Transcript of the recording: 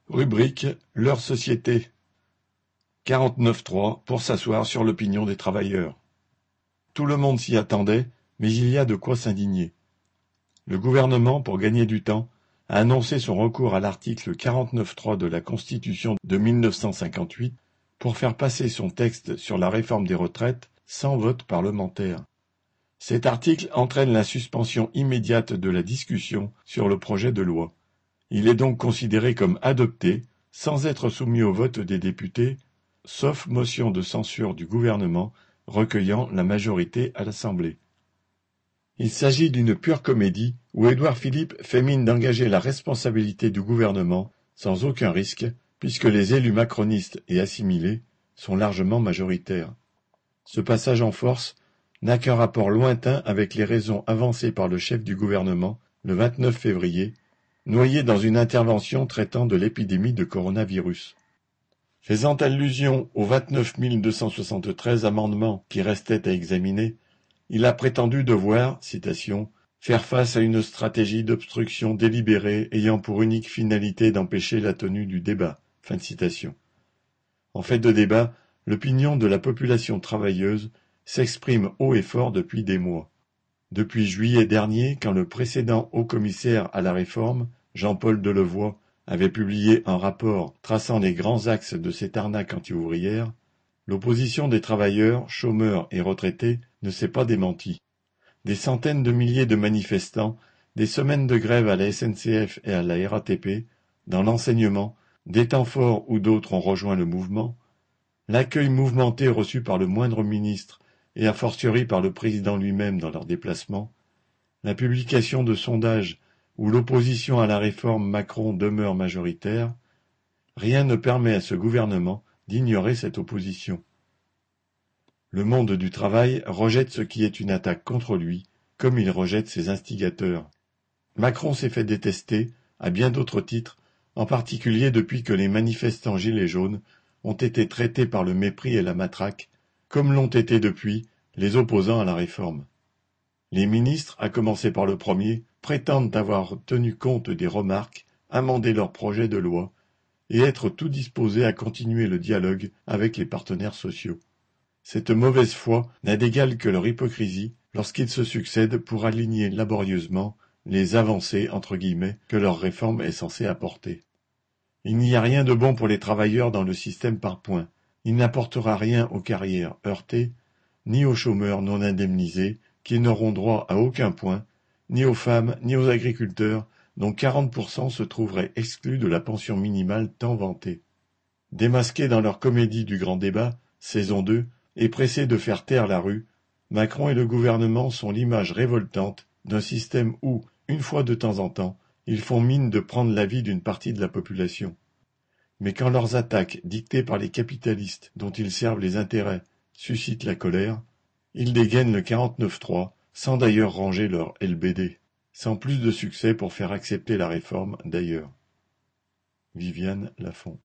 Rubrique Leur société. 49.3 pour s'asseoir sur l'opinion des travailleurs. Tout le monde s'y attendait, mais il y a de quoi s'indigner. Le gouvernement, pour gagner du temps, a annoncé son recours à l'article 49.3 de la Constitution de 1958 pour faire passer son texte sur la réforme des retraites sans vote parlementaire. Cet article entraîne la suspension immédiate de la discussion sur le projet de loi. Il est donc considéré comme adopté, sans être soumis au vote des députés, sauf motion de censure du gouvernement recueillant la majorité à l'Assemblée. Il s'agit d'une pure comédie où Édouard Philippe fait mine d'engager la responsabilité du gouvernement sans aucun risque, puisque les élus macronistes et assimilés sont largement majoritaires. Ce passage en force n'a qu'un rapport lointain avec les raisons avancées par le chef du gouvernement le 29 février, noyé dans une intervention traitant de l'épidémie de coronavirus. Faisant allusion aux 29 273 amendements qui restaient à examiner, il a prétendu devoir, citation, faire face à une stratégie d'obstruction délibérée ayant pour unique finalité d'empêcher la tenue du débat. Fin de citation. En fait de débat, l'opinion de la population travailleuse s'exprime haut et fort depuis des mois. Depuis juillet dernier, quand le précédent haut-commissaire à la réforme, Jean-Paul Delevoye, avait publié un rapport traçant les grands axes de cette arnaque anti-ouvrière, l'opposition des travailleurs, chômeurs et retraités ne s'est pas démentie. Des centaines de milliers de manifestants, des semaines de grève à la SNCF et à la RATP, dans l'enseignement, des temps forts où d'autres ont rejoint le mouvement, l'accueil mouvementé reçu par le moindre ministre et a fortiori par le président lui-même dans leurs déplacements, la publication de sondages où l'opposition à la réforme Macron demeure majoritaire, rien ne permet à ce gouvernement d'ignorer cette opposition. Le monde du travail rejette ce qui est une attaque contre lui, comme il rejette ses instigateurs. Macron s'est fait détester, à bien d'autres titres, en particulier depuis que les manifestants gilets jaunes ont été traités par le mépris et la matraque, comme l'ont été depuis les opposants à la réforme. Les ministres, à commencer par le premier, prétendent avoir tenu compte des remarques, amendé leur projet de loi, et être tout disposés à continuer le dialogue avec les partenaires sociaux. Cette mauvaise foi n'a d'égal que leur hypocrisie lorsqu'ils se succèdent pour aligner laborieusement les avancées entre guillemets que leur réforme est censée apporter. Il n'y a rien de bon pour les travailleurs dans le système par points. Il n'apportera rien aux carrières heurtées, ni aux chômeurs non indemnisés qui n'auront droit à aucun point, ni aux femmes, ni aux agriculteurs, dont 40% se trouveraient exclus de la pension minimale tant vantée. Démasqués dans leur comédie du grand débat, saison 2, et pressés de faire taire la rue, Macron et le gouvernement sont l'image révoltante d'un système où, une fois de temps en temps, ils font mine de prendre l'avis d'une partie de la population. Mais quand leurs attaques, dictées par les capitalistes dont ils servent les intérêts, suscitent la colère, ils dégainent le 49.3, sans d'ailleurs ranger leur LBD, sans plus de succès pour faire accepter la réforme d'ailleurs. Viviane Lafont.